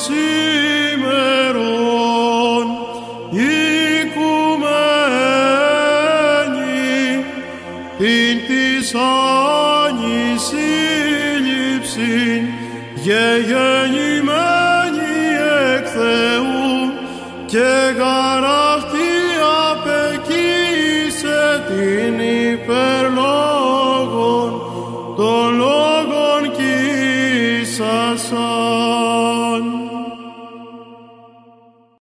σήμερον οικουμένη ειν της Άνης σύλληψην γεννημένη εκ Θεού και γαραυτή απεκοίησε την υπερλόγων των λόγων Κύριε.